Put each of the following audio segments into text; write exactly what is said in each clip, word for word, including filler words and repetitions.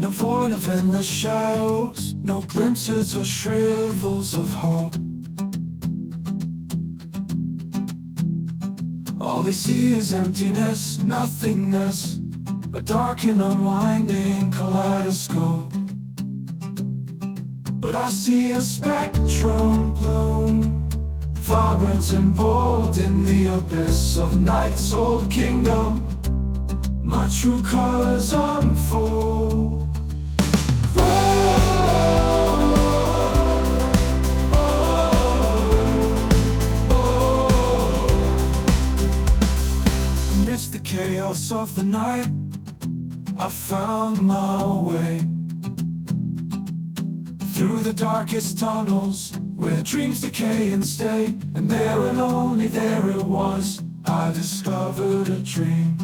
in a void of endless shadows, no glimpses or shrivels of hope. All they see is emptiness, nothingness, a dark and unwinding kaleidoscope. But I see a spectrum bloom, vibrant and bold in the abyss of night's old kingdom. My true colors unfold. Amidst the chaos of the night, I found my way through the darkest tunnels where dreams decay and stay. And there and only there it was, I discovered a dream.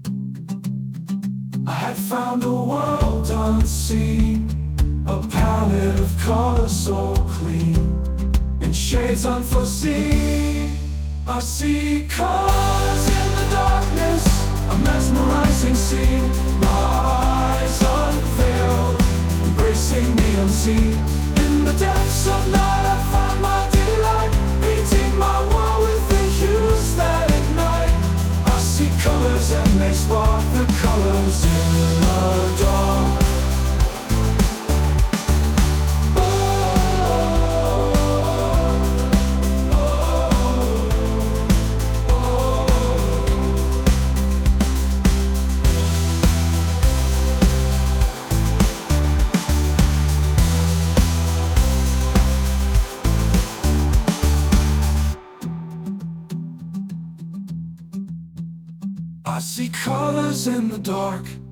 I had found a world unseen, a palette of colors so clean, in shades unforeseen. I see colors in the darkness, a mesmerizing scene. My eyes unveiled, embracing the unseen. In the depths of night I find my delight, painting my world with the hues that ignite. I see colors and they spark the colors in the dark. I see colors in the dark.